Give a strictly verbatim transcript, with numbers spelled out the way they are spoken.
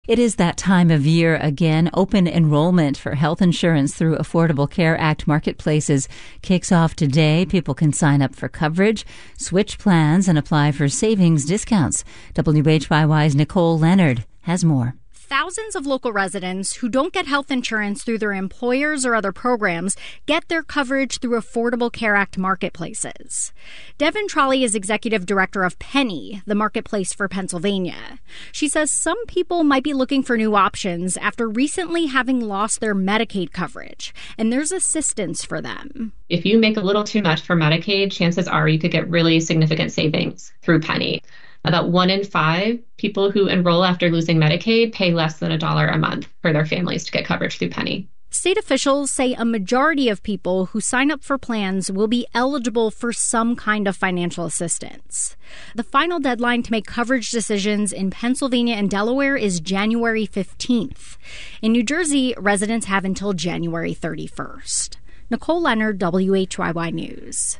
It is that time of year again. Open enrollment for health insurance through Affordable Care Act marketplaces kicks off today. People can sign up for coverage, switch plans, and apply for savings discounts. W H Y Y's Nicole Leonard has more. Thousands of local residents who don't get health insurance through their employers or other programs get their coverage through Affordable Care Act marketplaces. Devin Trolley is executive director of Penny, the marketplace for Pennsylvania. She says some people might be looking for new options after recently having lost their Medicaid coverage, and there's assistance for them. If you make a little too much for Medicaid, chances are you could get really significant savings through Penny. About one in five people who enroll after losing Medicaid pay less than a dollar a month for their families to get coverage through Penny. State officials say a majority of people who sign up for plans will be eligible for some kind of financial assistance. The final deadline to make coverage decisions in Pennsylvania and Delaware is January fifteenth. In New Jersey, residents have until January thirty-first. Nicole Leonard, W H Y Y News.